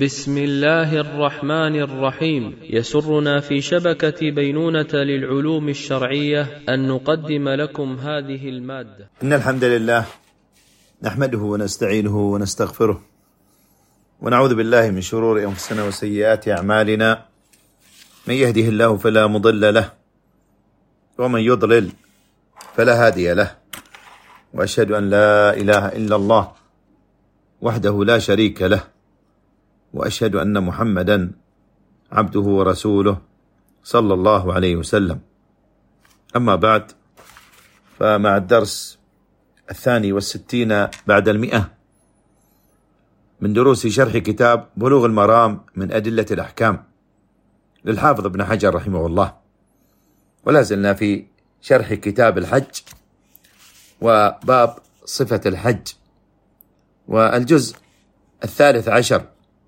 بسم الله الرحمن الرحيم. يسرنا في شبكة بينونة للعلوم الشرعية أن نقدم لكم هذه المادة. إن الحمد لله نحمده ونستعينه ونستغفره ونعوذ بالله من شرور أنفسنا وسيئات أعمالنا. من يهده الله فلا مضل له ومن يضلل فلا هادي له، وأشهد أن لا إله إلا الله وحده لا شريك له، وأشهد أن محمدا عبده ورسوله صلى الله عليه وسلم. أما بعد، فمع الدرس 62 بعد 100 من دروس شرح كتاب بلوغ المرام من أدلة الأحكام للحافظ ابن حجر رحمه الله، ولا زلنا في شرح كتاب الحج وباب صفة الحج، والجزء 13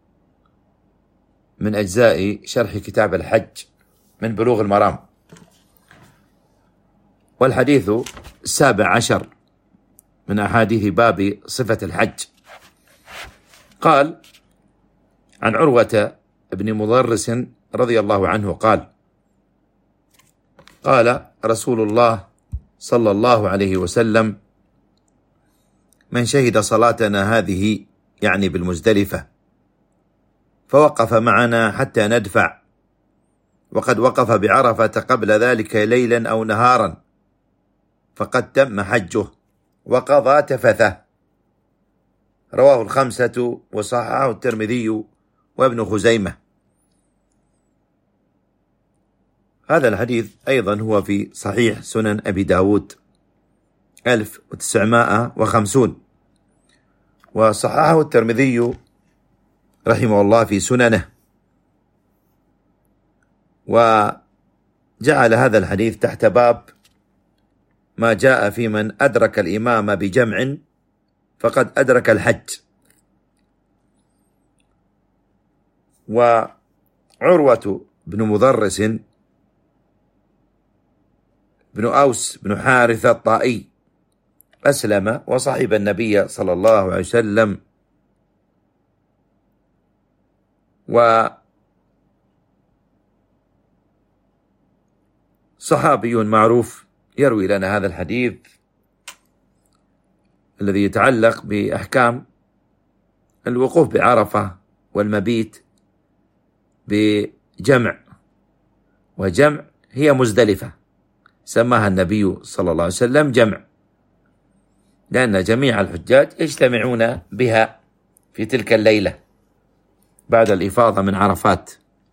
من أجزاء شرح كتاب الحج من بلوغ المرام، والحديث 17 من أحاديث باب صفة الحج. قال عن عروة بن مضرس رضي الله عنه قال: قال رسول الله صلى الله عليه وسلم: من شهد صلاتنا هذه، يعني بالمزدلفة، فوقف معنا حتى ندفع، وقد وقف بعرفة قبل ذلك ليلا أو نهارا، فقد تم حجه وقضى تفثه. رواه الخمسة وصححه الترمذي وابن خزيمة. هذا الحديث أيضا هو في صحيح سنن أبي داود 1950، وصححه الترمذي رحمه الله في سننه، وجعل هذا الحديث تحت باب ما جاء في من أدرك الإمام بجمع فقد أدرك الحج. وعروة بن مضرس بن أوس بن حارثة الطائي أسلم وصحب النبي صلى الله عليه وسلم، وصحابي معروف يروي لنا هذا الحديث الذي يتعلق بأحكام الوقوف بعرفة والمبيت بجمع، وجمع هي مزدلفة، سماها النبي صلى الله عليه وسلم جمع، لأن جميع الحجاج يجتمعون بها في تلك الليلة بعد الإفاضة من عرفات.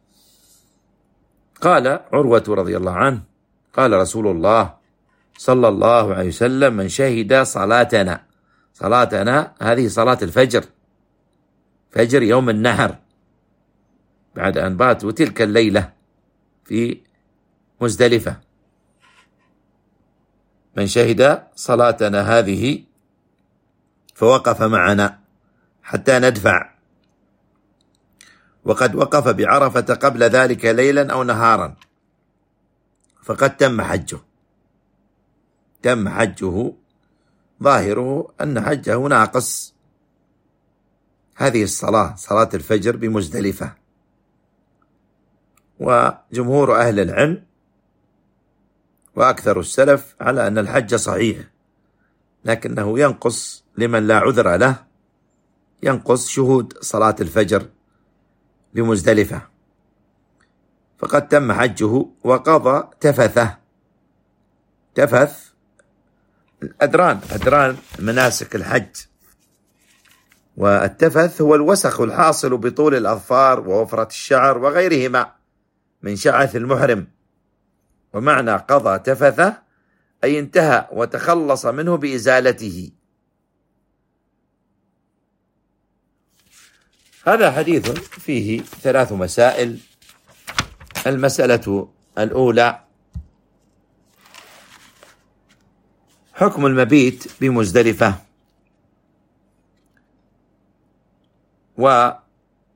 قال عروة رضي الله عنه: قال رسول الله صلى الله عليه وسلم: من شهد صلاتنا، صلاتنا هذه صلاة الفجر، فجر يوم النحر، بعد أن باتوا تلك الليلة في مزدلفة. من شهد صلاتنا هذه فوقف معنا حتى ندفع، وقد وقف بعرفة قبل ذلك ليلا أو نهارا، فقد تم حجه. تم حجه ظاهره أن حجه ناقص. هذه الصلاة، صلاة الفجر بمزدلفة، وجمهور أهل العلم وأكثر السلف على أن الحج صحيح، لكنه ينقص لمن لا عذر له، ينقص شهود صلاة الفجر بمزدلفة، فقد تم حجه وقضى تفثه. تفث أدران مناسك الحج، والتفث هو الوسخ الحاصل بطول الأظفار ووفرة الشعر وغيرهما من شعث المحرم، ومعنى قضى تفثه أي انتهى وتخلص منه بإزالته. هذا حديث فيه 3 مسائل. المسألة الأولى: حكم المبيت بمزدلفة. وهناك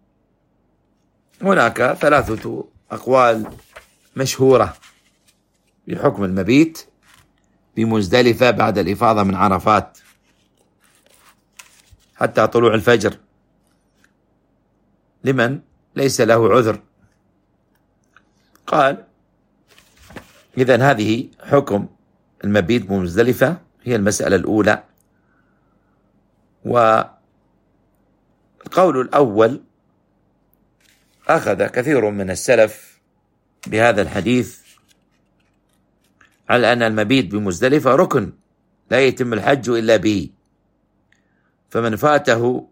3 أقوال مشهورة بحكم المبيت بمزدلفة بعد الإفاضة من عرفات حتى طلوع الفجر. لمن ليس له عذر. قال إذن هذه حكم المبيت بمزدلفة، هي المسألة الأولى. والقول الأول أخذ كثير من السلف بهذا الحديث على أن المبيت بمزدلفة ركن لا يتم الحج إلا به، فمن فاته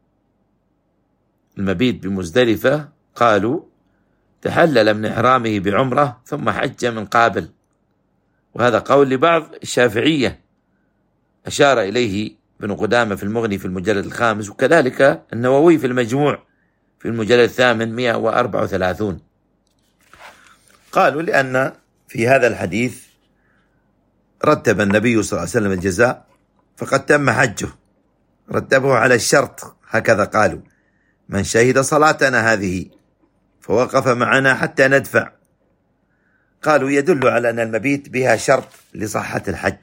المبيت بمزدلفة قالوا تحلل من إحرامه بعمرة ثم حج من قابل، وهذا قول لبعض الشافعية أشار إليه ابن قدامة في المغني في المجلد 5، وكذلك النووي في المجموع في المجلد 834. قالوا لأن في هذا الحديث رتب النبي صلى الله عليه وسلم الجزاء فقد تم حجه، رتبه على الشرط، هكذا قالوا: من شهد صلاتنا هذه فوقف معنا حتى ندفع. قالوا يدل على أن المبيت بها شرط لصحة الحج.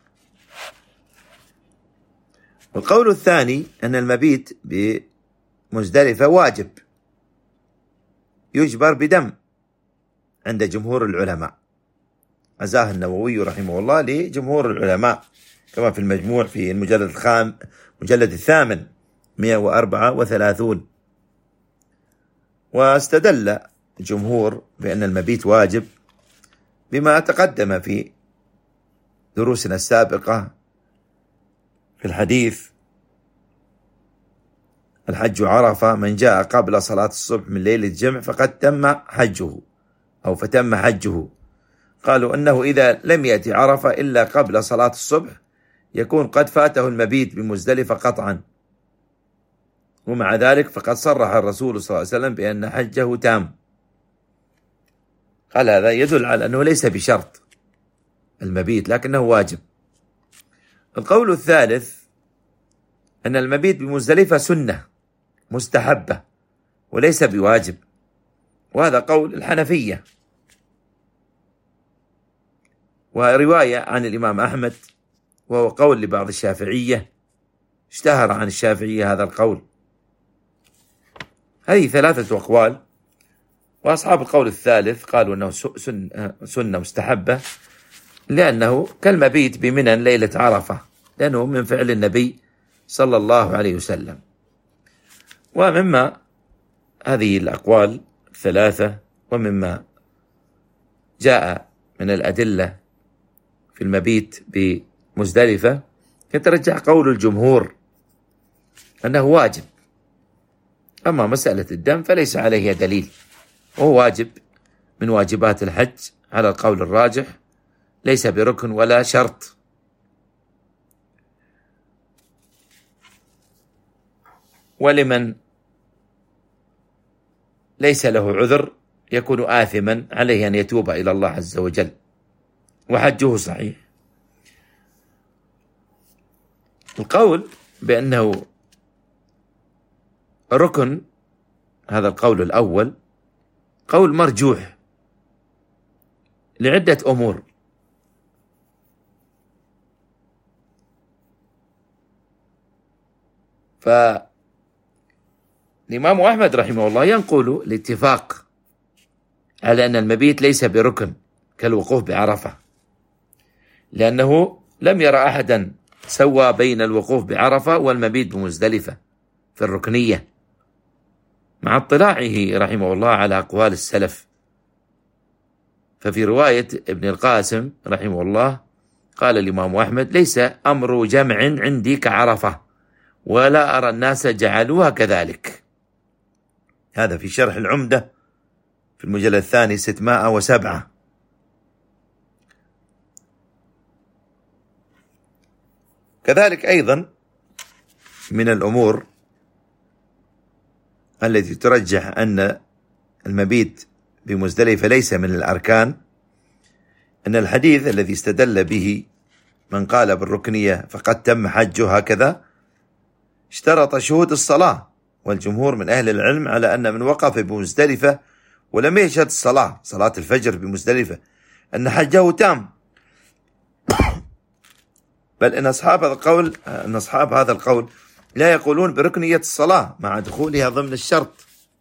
والقول الثاني أن المبيت بمزدلفة واجب يجبر بدم عند جمهور العلماء، عزاه النووي رحمه الله لجمهور العلماء كما في المجموع في المجلد 8 134. واستدل الجمهور بأن المبيت واجب بما تقدم في دروسنا السابقة في الحديث: الحج عرفة، من جاء قبل صلاة الصبح من ليلة الجمع فقد تم حجه أو فتم حجه. قالوا أنه إذا لم يأتي عرفة إلا قبل صلاة الصبح يكون قد فاته المبيت بمزدلفة قطعا، ومع ذلك فقد صرح الرسول صلى الله عليه وسلم بأن حجه تام. قال هذا يدل على أنه ليس بشرط المبيت لكنه واجب. القول الثالث أن المبيت بمزدلفة سنة مستحبة وليس بواجب، وهذا قول الحنفية، ورواية عن الإمام أحمد، وهو قول لبعض الشافعية، اشتهر عن الشافعية هذا القول. هذه 3 أقوال، وأصحاب القول الثالث قالوا أنه سنة مستحبة لأنه كالمبيت بمنى ليلة عرفة، لأنه من فعل النبي صلى الله عليه وسلم. ومما هذه الأقوال 3 ومما جاء من الأدلة في المبيت بمزدلفة يترجح قول الجمهور أنه واجب، أما مسألة الدم فليس عليها دليل، وهو واجب من واجبات الحج على القول الراجح، ليس بركن ولا شرط. ولمن ليس له عذر يكون آثما، عليه أن يتوب إلى الله عز وجل وحجه صحيح. القول بأنه ركن، هذا القول الأول قول مرجوح لعدة أمور. فالإمام أحمد رحمه الله ينقل الاتفاق على أن المبيت ليس بركن كالوقوف بعرفة، لأنه لم يرى أحدا سوى بين الوقوف بعرفة والمبيت بمزدلفة في الركنية، مع اطلاعه رحمه الله على أقوال السلف. ففي رواية ابن القاسم رحمه الله قال الإمام أحمد: ليس أمر جمع عندي كعرفة، ولا أرى الناس جعلوها كذلك. هذا في شرح العمدة في المجلد 2 607. كذلك أيضا من الأمور التي ترجح أن المبيت بمزدلفة ليس من الأركان أن الحديث الذي استدل به من قال بالركنية فقد تم حجه هكذا اشترط شهود الصلاة، والجمهور من أهل العلم على أن من وقف بمزدلفة ولم يشهد الصلاة، صلاة الفجر بمزدلفة، أن حجه تام، بل أن أصحاب هذا القول لا يقولون بركنية الصلاة مع دخولها ضمن الشرط،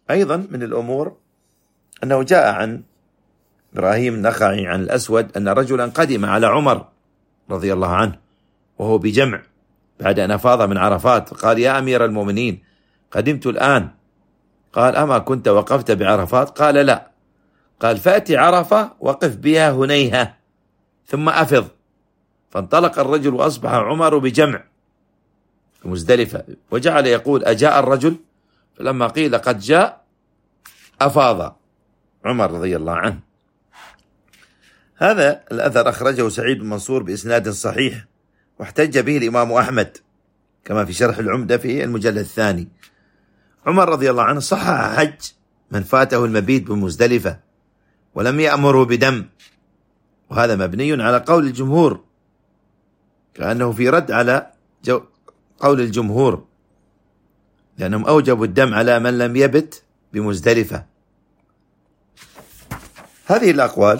أيضا من الأمور أنه جاء عن إبراهيم النخعي عن الأسود أن رجلا قدم على عمر رضي الله عنه وهو بجمع بعد أن أفاض من عرفات، قال: يا أمير المؤمنين، قدمت الآن. قال: أما كنت وقفت بعرفات؟ قال: لا. قال: فأتي عرفة وقف بها هنيهة ثم أفض. فانطلق الرجل وأصبح عمر بجمع مزدلفة، وجعل يقول: أجاء الرجل؟ فلما قيل قد جاء أفاض عمر رضي الله عنه. هذا الأثر أخرجه سعيد بن منصور بإسناد صحيح، واحتج به الإمام أحمد كما في شرح العمدة في المجلد الثاني. عمر رضي الله عنه صحح حج من فاته المبيت بمزدلفة ولم يأمره بدم، وهذا مبني على قول الجمهور، كأنه في رد على قول الجمهور، لأنهم أوجبوا الدم على من لم يبت بمزدلفة. هذه الأقوال،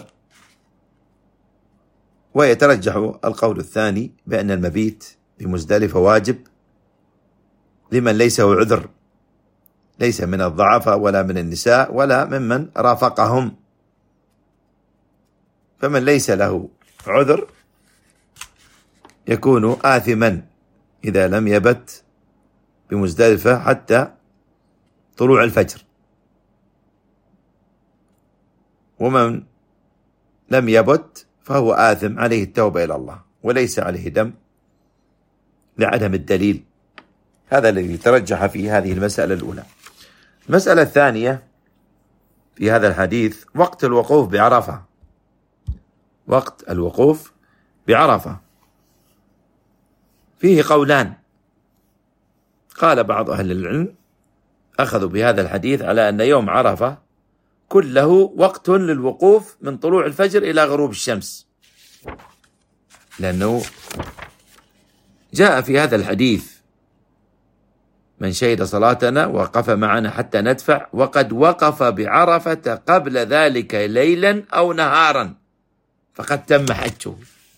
ويترجح القول الثاني بأن المبيت بمزدلفة واجب لمن ليس له عذر، ليس من الضعفاء ولا من النساء ولا ممن رافقهم. فمن ليس له عذر يكون آثما إذا لم يبت بمزدلفة حتى طلوع الفجر، ومن لم يبت فهو آثم، عليه التوبة إلى الله وليس عليه دم لعدم الدليل. هذا الذي ترجح في هذه المسألة الأولى. المسألة الثانية في هذا الحديث وقت الوقوف بعرفة. وقت الوقوف بعرفة فيه قولان. قال بعض أهل العلم أخذوا بهذا الحديث على أن يوم عرفة كله وقت للوقوف من طلوع الفجر إلى غروب الشمس، لأنه جاء في هذا الحديث: من شهد صلاتنا وقف معنا حتى ندفع وقد وقف بعرفة قبل ذلك ليلا أو نهارا فقد تم حجه.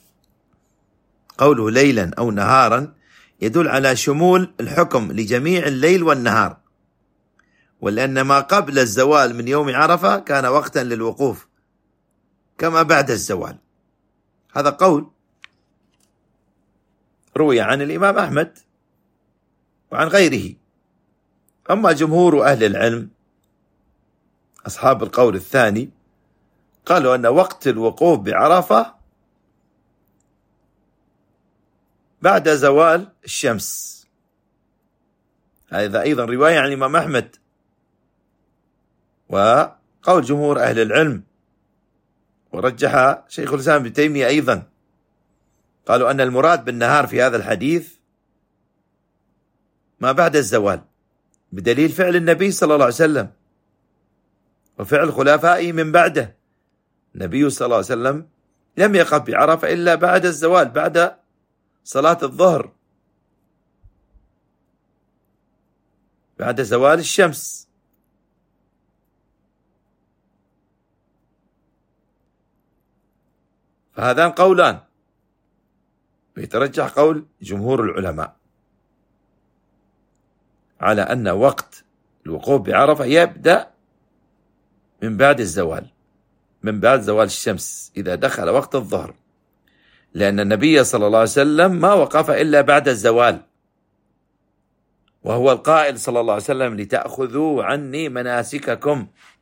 قوله ليلا أو نهارا يدل على شمول الحكم لجميع الليل والنهار، ولأن ما قبل الزوال من يوم عرفة كان وقتا للوقوف كما بعد الزوال. هذا قول روي عن الإمام أحمد وعن غيره. أما جمهور أهل العلم أصحاب القول الثاني قالوا أن وقت الوقوف بعرفة بعد زوال الشمس. هذا أيضا رواية عن الإمام أحمد وقول جمهور أهل العلم، ورجح شيخ الإسلام ابن تيمية أيضا. قالوا أن المراد بالنهار في هذا الحديث ما بعد الزوال، بدليل فعل النبي صلى الله عليه وسلم وفعل خلفائه من بعده. النبي صلى الله عليه وسلم لم يقف بعرفة إلا بعد الزوال، بعد صلاة الظهر، بعد زوال الشمس. فهذان قولان، ويترجح قول جمهور العلماء على أن وقت الوقوف بعرفة يبدأ من بعد الزوال، من بعد زوال الشمس إذا دخل وقت الظهر، لأن النبي صلى الله عليه وسلم ما وقف إلا بعد الزوال، وهو القائل صلى الله عليه وسلم: لتأخذوا عني مناسككم.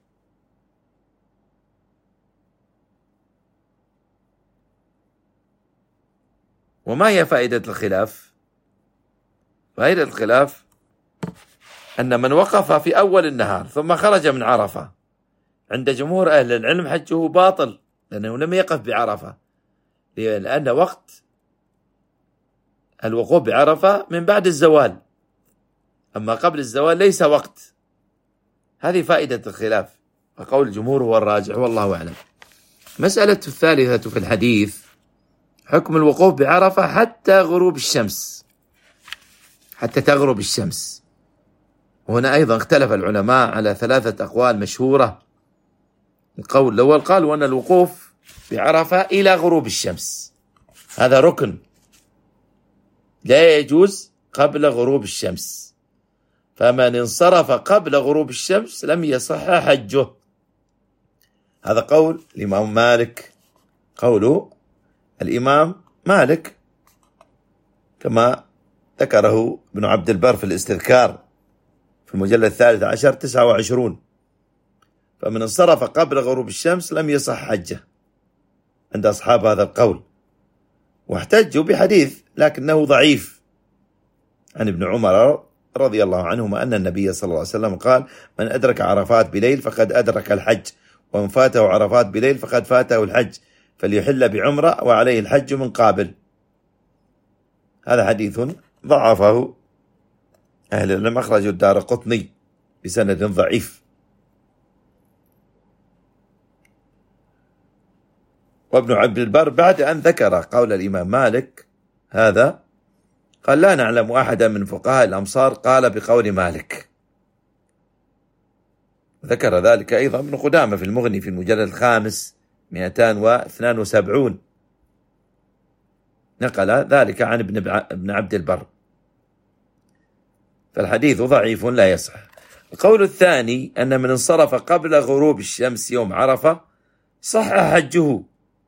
وما هي فائدة الخلاف؟ فائدة الخلاف أن من وقف في أول النهار ثم خرج من عرفة عند جمهور أهل العلم حجه باطل، لأنه لم يقف بعرفة، لأن وقت الوقوف بعرفة من بعد الزوال، أما قبل الزوال ليس وقت. هذه فائدة الخلاف، وقول الجمهور هو الراجح والله أعلم. مسألة الثالثة في الحديث حكم الوقوف بعرفة حتى غروب الشمس، حتى تغرب الشمس. وهنا أيضا اختلف العلماء على 3 أقوال مشهورة. القول الأول قالوا أن الوقوف بعرفة إلى غروب الشمس، هذا ركن لا يجوز قبل غروب الشمس. فمن انصرف قبل غروب الشمس لم يصح حجه. هذا قول الإمام مالك، قول الإمام مالك كما ذكره ابن عبد البر في الاستذكار في المجلد 13 29. فمن انصرف قبل غروب الشمس لم يصح حجه عند أصحاب هذا القول، واحتجوا بحديث لكنه ضعيف عن ابن عمر رضي الله عنهما أن النبي صلى الله عليه وسلم قال: من أدرك عرفات بليل فقد أدرك الحج، ومن فاته عرفات بليل فقد فاته الحج، فليحل بعمرة وعليه الحج من قابل. هذا حديث ضعفه أهل العلم، أخرجه الدارقطني بسند ضعيف. وابن عبد البر بعد أن ذكر قول الإمام مالك هذا قال: لا نعلم أحدا من فقهاء الأمصار قال بقول مالك. ذكر ذلك أيضا ابن قدامة في المغني في المجلد 5 272، نقل ذلك عن ابن عبد البر، فالحديث ضعيف لا يصح. القول الثاني أن من انصرف قبل غروب الشمس يوم عرفة صح حجه،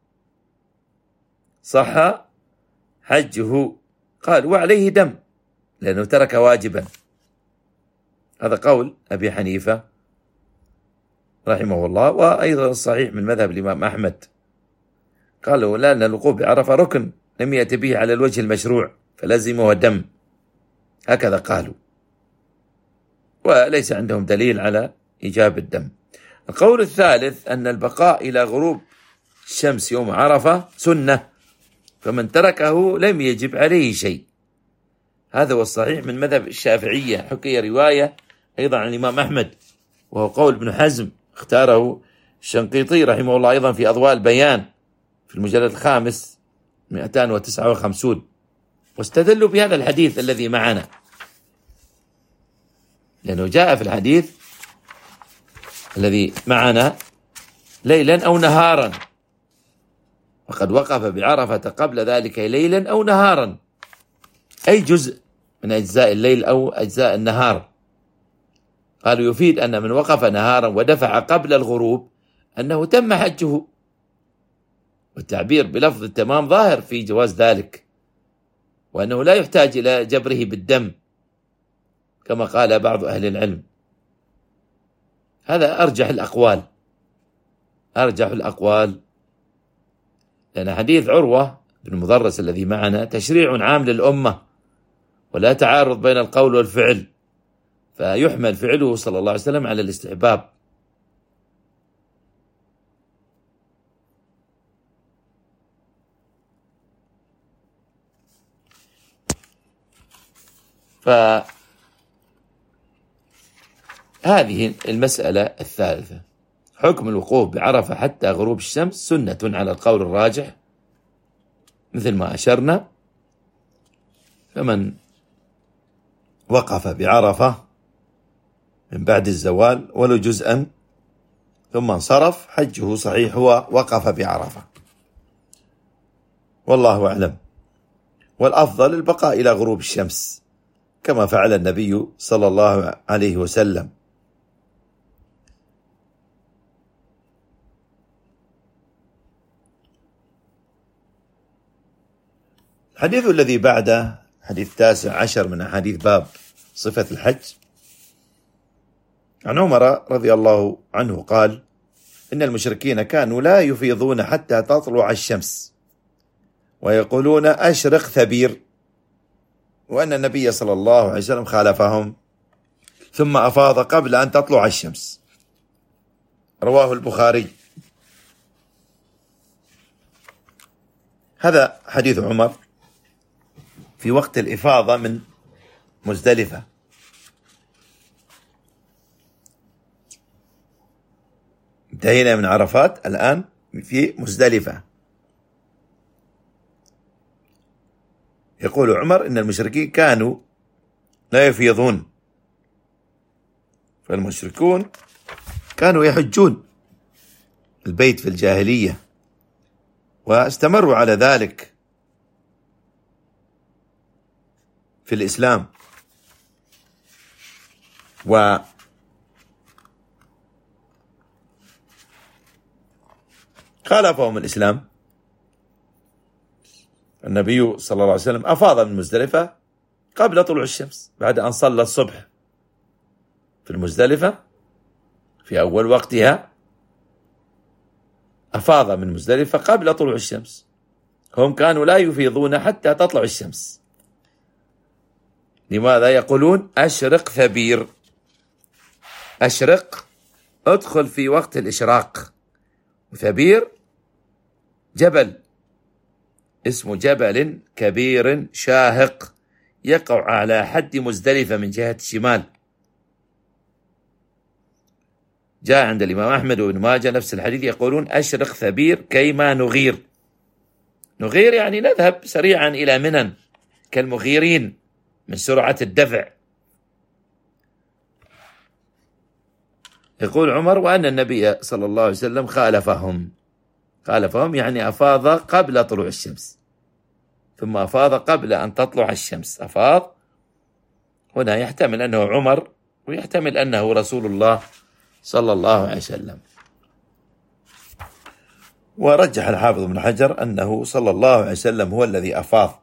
صح حجه، قال: وعليه دم لأنه ترك واجبا. هذا قول أبي حنيفة رحمه الله، وأيضا الصحيح من مذهب الإمام أحمد، قالوا لأن الوقوف بعرفة ركن لم يأتي به على الوجه المشروع فلزمه دم، هكذا قالوا، وليس عندهم دليل على إيجاب الدم. القول الثالث أن البقاء إلى غروب الشمس يوم عرفة سنة، فمن تركه لم يجب عليه شيء. هذا هو الصحيح من مذهب الشافعية. حكي رواية أيضا عن الإمام أحمد، وهو قول ابن حزم، اختاره الشنقيطي رحمه الله أيضا في أضواء البيان في المجلد 5 259، واستدلوا بهذا الحديث الذي معنا، لأنه جاء في الحديث الذي معنا ليلا أو نهارا، وقد وقف بعرفة قبل ذلك ليلا أو نهارا، أي جزء من أجزاء الليل أو أجزاء النهار. قالوا يفيد أن من وقف نهارا ودفع قبل الغروب أنه تم حجه، والتعبير بلفظ التمام ظاهر في جواز ذلك، وأنه لا يحتاج إلى جبره بالدم كما قال بعض أهل العلم. هذا أرجح الأقوال، لأن حديث عروة بن مضرس الذي معنا تشريع عام للأمة، ولا تعارض بين القول والفعل، فيحمل فعله صلى الله عليه وسلم على الاستحباب. فهذه المسألة الثالثة، حكم الوقوف بعرفة حتى غروب الشمس سنة على القول الراجح مثل ما أشرنا. فمن وقف بعرفة من بعد الزوال ولو جزءا ثم انصرف حجه صحيح، هو وقف بعرفة، والله أعلم. والأفضل البقاء إلى غروب الشمس كما فعل النبي صلى الله عليه وسلم. الحديث الذي بعده حديث 19 من أحاديث باب صفة الحج، عن عمر رضي الله عنه قال: إن المشركين كانوا لا يفيضون حتى تطلع الشمس، ويقولون أشرق ثبير، وأن النبي صلى الله عليه وسلم خالفهم ثم أفاض قبل أن تطلع الشمس. رواه البخاري. هذا حديث عمر في وقت الإفاضة من مزدلفة. انتهينا من عرفات، الآن في مزدلفة. يقول عمر إن المشركين كانوا لا يفيضون، فالمشركون كانوا يحجون البيت في الجاهلية واستمروا على ذلك في الإسلام، خالفهم الإسلام. النبي صلى الله عليه وسلم أفاض من مزدلفة قبل طلوع الشمس، بعد أن صلى الصبح في المزدلفة في أول وقتها، أفاض من مزدلفة قبل طلوع الشمس. هم كانوا لا يفيضون حتى تطلع الشمس. لماذا؟ يقولون أشرق ثبير، أشرق أدخل في وقت الإشراق، وثبير جبل اسمه جبل كبير شاهق يقع على حد مزدلفة من جهة الشمال. جاء عند الإمام أحمد وابن ماجه نفس الحديث، يقولون أشرق ثبير كيما نغير. نغير يعني نذهب سريعا إلى منن كالمغيرين من سرعة الدفع. يقول عمر وأن النبي صلى الله عليه وسلم خالفهم يعني أفاض قبل طلوع الشمس، ثم أفاض قبل أن تطلع الشمس. أفاض هنا يحتمل أنه عمر ويحتمل أنه رسول الله صلى الله عليه وسلم. ورجح الحافظ ابن حجر أنه صلى الله عليه وسلم هو الذي أفاض،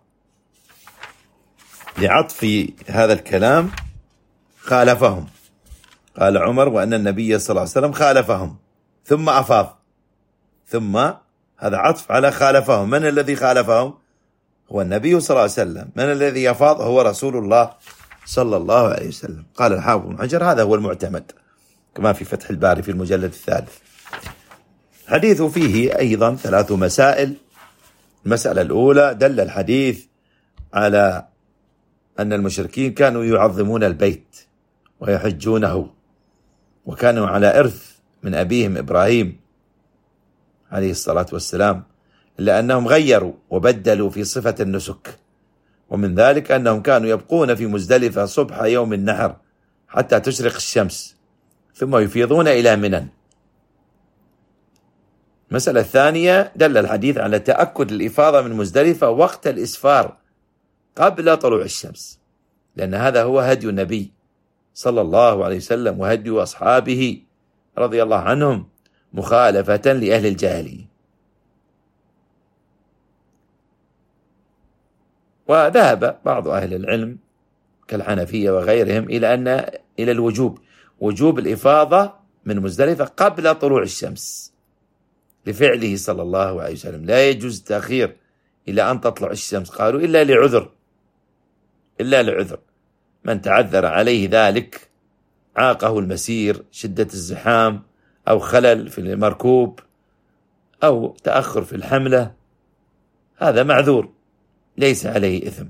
لعطف هذا الكلام خالفهم. قال عمر وأن النبي صلى الله عليه وسلم خالفهم ثم أفاض، ثم هذا عطف على خالفهم. من الذي خالفهم؟ هو النبي صلى الله عليه وسلم. من الذي يفاض؟ هو رسول الله صلى الله عليه وسلم. قال الحافظ ابن حجر هذا هو المعتمد، كما في فتح الباري في المجلد الثالث. حديث فيه أيضا 3 مسائل. المسألة الأولى، دل الحديث على أن المشركين كانوا يعظمون البيت ويحجونه، وكانوا على إرث من أبيهم إبراهيم عليه الصلاة والسلام، إلا أنهم غيروا وبدلوا في صفة النسك. ومن ذلك أنهم كانوا يبقون في مزدلفة صبح يوم النحر حتى تشرق الشمس، ثم يفيضون إلى منن. المسألة الثانية، دل الحديث على تأكد الإفاضة من مزدلفة وقت الإسفار قبل طلوع الشمس، لأن هذا هو هدي النبي صلى الله عليه وسلم وهدي أصحابه رضي الله عنهم، مخالفة لأهل الجاهلية. وذهب بعض أهل العلم كالحنفية وغيرهم إلى الوجوب، وجوب الإفاضة من مزدلفة قبل طلوع الشمس لفعله صلى الله عليه وسلم. لا يجوز التأخير إلى أن تطلع الشمس، قالوا إلا لعذر، من تعذر عليه ذلك، عاقه المسير، شدة الزحام أو خلل في المركوب أو تأخر في الحملة، هذا معذور ليس عليه إثم،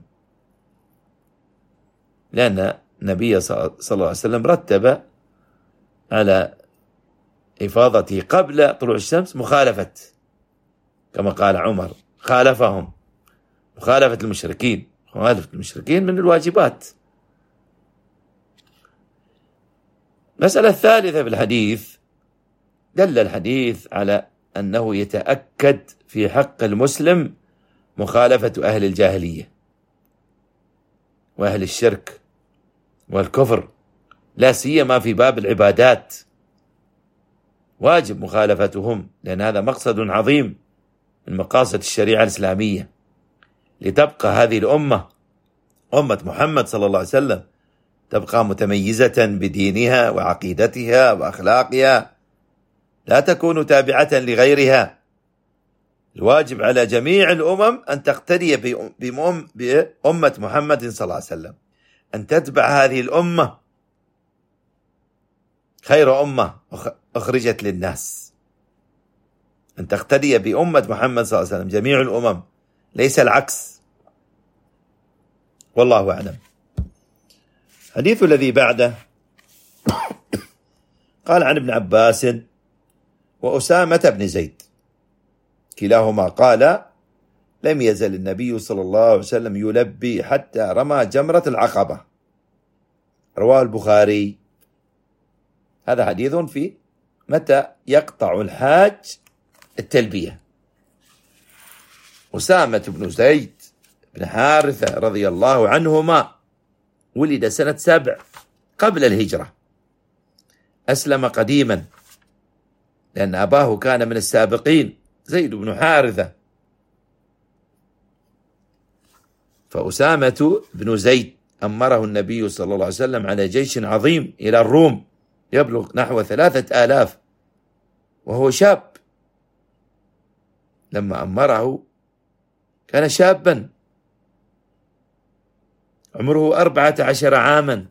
لأن النبي صلى الله عليه وسلم رتب على إفاضته قبل طلوع الشمس مخالفة، كما قال عمر خالفهم، مخالفة المشركين من الواجبات. المسألة الثالثة في الحديث، دل الحديث على أنه يتأكد في حق المسلم مخالفة أهل الجاهلية وأهل الشرك والكفر، لا سيما في باب العبادات، واجب مخالفتهم، لأن هذا مقصد عظيم من مقاصد الشريعة الإسلامية، لتبقى هذه الأمة، أمة محمد صلى الله عليه وسلم، تبقى متميزة بدينها وعقيدتها وأخلاقها، لا تكون تابعة لغيرها. الواجب على جميع الأمم أن تقتدي بأمة محمد صلى الله عليه وسلم، أن تتبع هذه الأمة، خير أمة أخرجت للناس، أن تقتدي بأمة محمد صلى الله عليه وسلم جميع الأمم، ليس العكس. والله أعلم. الحديث الذي بعده قال عن ابن عباس وأسامة بن زيد كلاهما قال لم يزل النبي صلى الله عليه وسلم يلبي حتى رمى جمرة العقبة، رواه البخاري. هذا حديث في متى يقطع الحاج التلبية. أسامة بن زيد بن حارثة رضي الله عنهما ولد سنة 7 قبل الهجرة، أسلم قديما، لأن أباه كان من السابقين زيد بن حارثة. فأسامة بن زيد أمره النبي صلى الله عليه وسلم على جيش عظيم إلى الروم يبلغ نحو 3000، وهو شاب. لما أمره كان شابا عمره 14 عاما،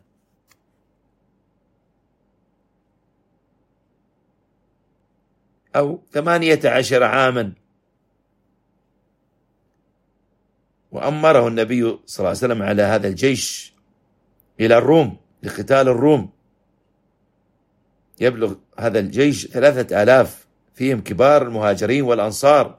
أو 18 عاما، وأمره النبي صلى الله عليه وسلم على هذا الجيش إلى الروم لقتال الروم. يبلغ هذا الجيش 3000 فيهم كبار المهاجرين والأنصار.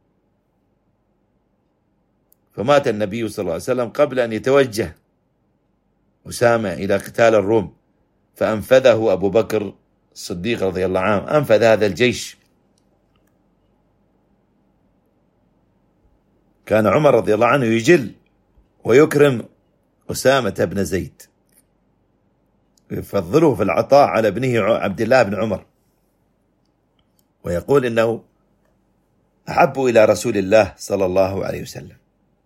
فمات النبي صلى الله عليه وسلم قبل أن يتوجه أسامة إلى قتال الروم، فأنفذه أبو بكر الصديق رضي الله عنه، أنفذ هذا الجيش. كان عمر رضي الله عنه يجل ويكرم أسامة بن زيد، يفضله في العطاء على ابنه عبد الله بن عمر، ويقول إنه أحب إلى رسول الله صلى الله عليه وسلم.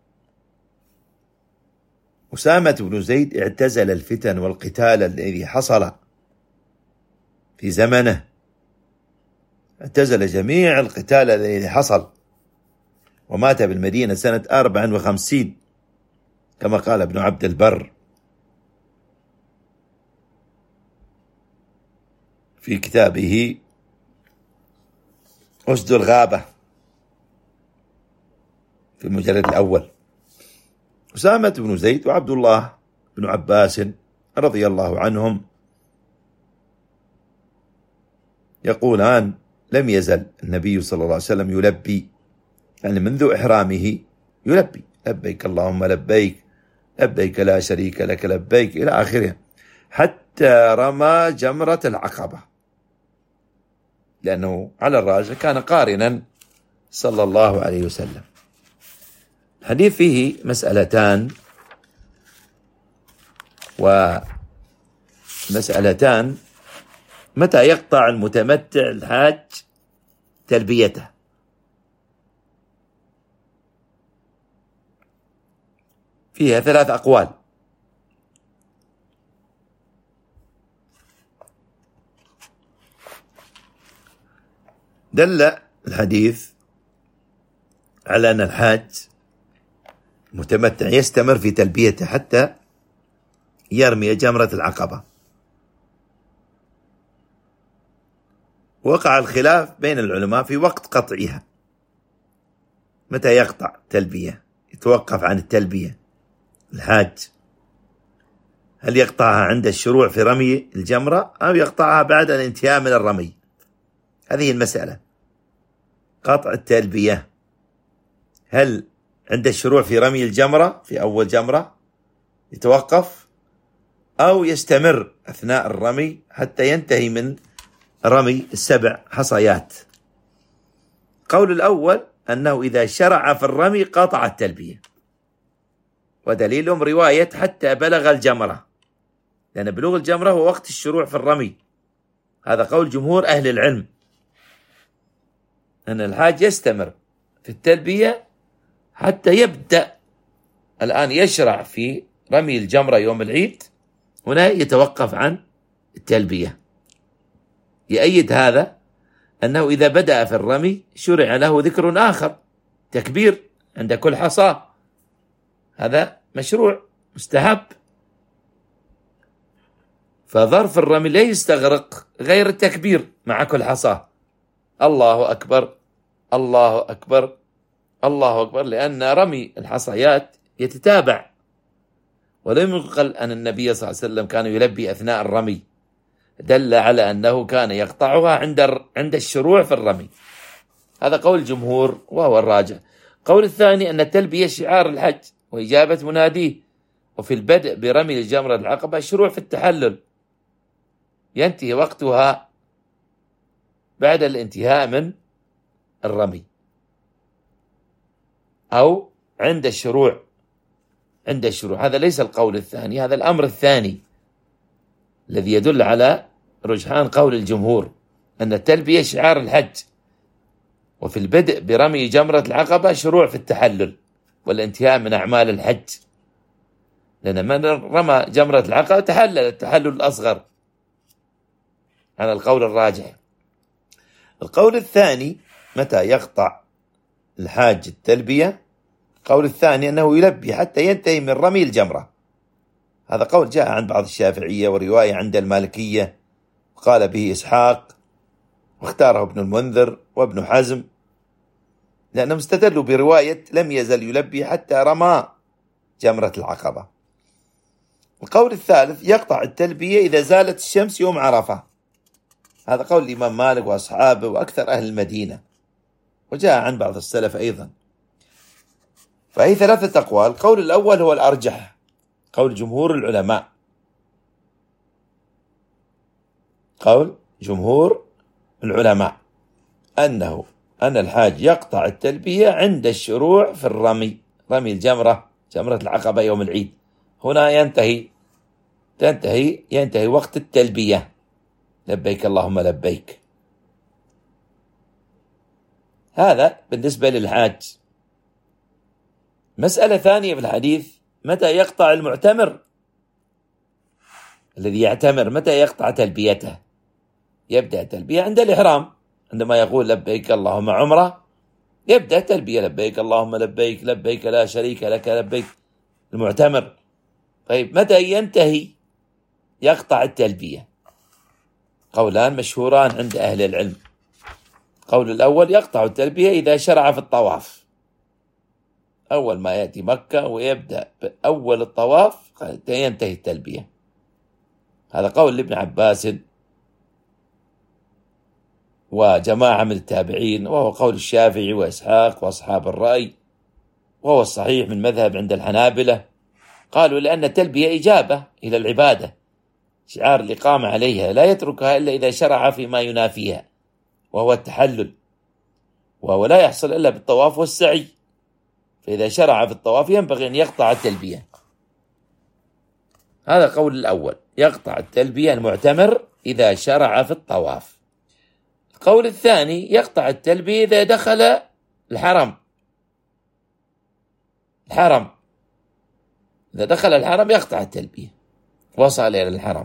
أسامة بن زيد اعتزل الفتن والقتال الذي حصل في زمنه، اعتزل جميع القتال الذي حصل، ومات بالمدينة سنة 54 كما قال ابن عبد البر في كتابه أسد الغابة في المجلد الأول. أسامة بن زيد وعبد الله بن عباس رضي الله عنهم يقولان: لم يزل النبي صلى الله عليه وسلم يلبي، يعني منذ إحرامه يلبي: لبيك اللهم لبيك، لبيك لا شريك لك لبيك، إلى آخره، حتى رمى جمرة العقبة، لأنه على الراجح كان قارنا صلى الله عليه وسلم. الحديث فيه مسألتان، ومسألتان: متى يقطع المتمتع الحاج تلبيته؟ فيها 3 أقوال. دل الحديث على أن الحاج متمتع يستمر في تلبيته حتى يرمي جمرة العقبة. وقع الخلاف بين العلماء في وقت قطعها، متى يقطع تلبية، يتوقف عن التلبية الحاج؟ هل يقطعها عند الشروع في رمي الجمرة أو يقطعها بعد الانتهاء من الرمي؟ هذه المسألة. قطع التلبية هل عند الشروع في رمي الجمرة في أول جمرة يتوقف، أو يستمر أثناء الرمي حتى ينتهي من رمي 7 حصيات؟ قول الأول أنه إذا شرع في الرمي قطع التلبية، ودليلهم رواية حتى بلغ الجمرة، لأن بلوغ الجمرة هو وقت الشروع في الرمي. هذا قول جمهور أهل العلم، أن الحاج يستمر في التلبية حتى يبدأ الآن يشرع في رمي الجمرة يوم العيد، هنا يتوقف عن التلبية. يؤيد هذا أنه إذا بدأ في الرمي شرع له ذكر آخر، تكبير عند كل حصى، هذا مشروع مستحب. فظرف الرمي لا يستغرق غير التكبير مع كل حصى، الله أكبر الله أكبر الله أكبر، لأن رمي الحصيات يتتابع. ولم يقل أن النبي صلى الله عليه وسلم كان يلبي أثناء الرمي، دل على أنه كان يقطعها عند الشروع في الرمي. هذا قول الجمهور وهو الراجح. قول الثاني أن التلبية شعار الحج وإجابة مناديه، وفي البدء برمي الجمرة العقبة الشروع في التحلل، ينتهي وقتها بعد الانتهاء من الرمي أو عند الشروع. هذا ليس القول الثاني، هذا الأمر الثاني الذي يدل على رجحان قول الجمهور أن التلبية شعار الحج، وفي البدء برمي جمرة العقبة شروع في التحلل والانتهاء من أعمال الحج، لأن من رمى جمرة العقبة تحلل التحلل الأصغر على القول الراجح. القول الثاني متى يقطع الحاج التلبية؟ القول الثاني أنه يلبي حتى ينتهي من رمي الجمرة. هذا قول جاء عند بعض الشافعية ورواية عند المالكية، وقال به إسحاق واختاره ابن المنذر وابن حزم، لأنهم استدلوا برواية لم يزل يلبي حتى رمى جمرة العقبة. القول الثالث يقطع التلبية إذا زالت الشمس يوم عرفة. هذا قول الإمام مالك وأصحابه وأكثر أهل المدينة، وجاء عن بعض السلف أيضا. فهي ثلاثة أقوال. القول الأول هو الأرجح، قول جمهور العلماء، قول جمهور العلماء أن الحاج يقطع التلبية عند الشروع في رمي الجمرة، جمرة العقبة يوم العيد. هنا ينتهي وقت التلبية، لبيك اللهم لبيك. هذا بالنسبة للحاج. مسألة ثانية في الحديث، متى يقطع المعتمر الذي يعتمر؟ متى يقطع تلبيته؟ يبدأ تلبية عند الإحرام، عندما يقول لبيك اللهم عمرة يبدأ تلبية لبيك اللهم لبيك، لبيك لا شريك لك لبيك، المعتمر. طيب متى ينتهي يقطع التلبية؟ قولان مشهوران عند أهل العلم. القول الأول يقطع التلبية إذا شرع في الطواف، أول ما يأتي مكة ويبدأ بأول الطواف ينتهي التلبية. هذا قول لابن عباس وجماعة من التابعين، وهو قول الشافعي وإسحاق وأصحاب الرأي، وهو الصحيح من مذهب عند الحنابلة. قالوا لأن التلبية إجابة إلى العبادة، شعار الإقامة عليها، لا يتركها إلا إذا شرع فيما ينافيها وهو التحلل، وهو لا يحصل إلا بالطواف والسعي، فإذا شرع في الطواف ينبغي أن يقطع التلبية. هذا قول الأول، يقطع التلبية المعتمر إذا شرع في الطواف. القول الثاني يقطع التلبية إذا دخل الحرم. إذا دخل الحرم يقطع التلبية، وصل إلى الحرم.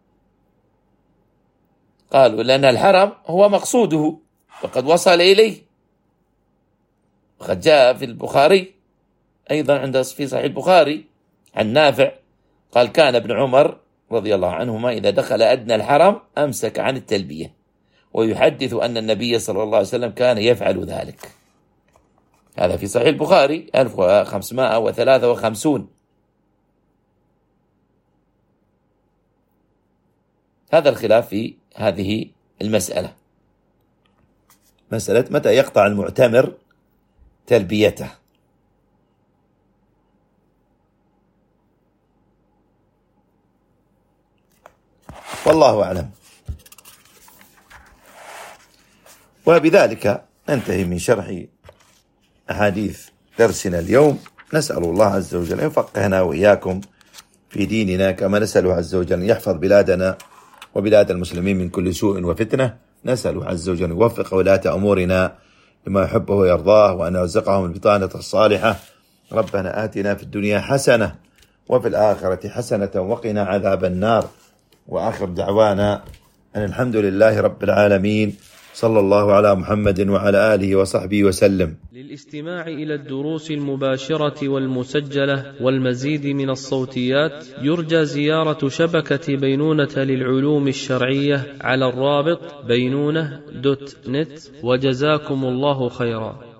قالوا لأن الحرم هو مقصوده وقد وصل إليه، وقد جاء في البخاري أيضا في صحيح البخاري عن نافع قال كان ابن عمر رضي الله عنهما إذا دخل أدنى الحرم أمسك عن التلبية، ويحدث أن النبي صلى الله عليه وسلم كان يفعل ذلك. هذا في صحيح البخاري 1553. هذا الخلاف في هذه المسألة، مسألة متى يقطع المعتمر تلبيته. والله أعلم. وبذلك ننتهي من شرح أحاديث درسنا اليوم. نسأل الله عز وجل أن يفقهنا وإياكم في ديننا، كما نسأل عز وجل أن يحفظ بلادنا وبلاد المسلمين من كل سوء وفتنة. نسأل عز وجل أن يوفق ولاة أمورنا لما يحبه ويرضاه، وأن يرزقهم البطانة الصالحة. ربنا آتنا في الدنيا حسنة وفي الآخرة حسنة وقنا عذاب النار. وآخر دعوانا أن الحمد لله رب العالمين، صلى الله على محمد وعلى آله وصحبه وسلم. للاستماع إلى الدروس المباشرة والمسجلة والمزيد من الصوتيات يرجى زيارة شبكة بينونة للعلوم الشرعية على الرابط بينونة.net. وجزاكم الله خيرا.